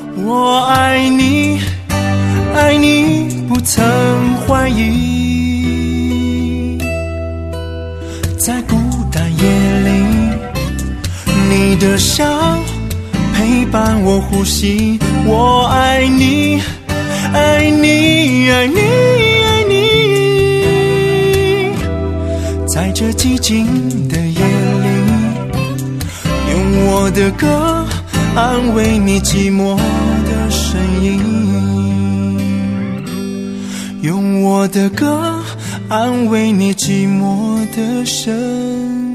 我爱你，爱你不曾怀疑，在孤单夜里，你的笑陪伴我呼吸。我爱你，爱你，爱你，爱你，在这寂静的夜里，用我的歌安慰你寂寞的声音，用我的歌安慰你寂寞的声音。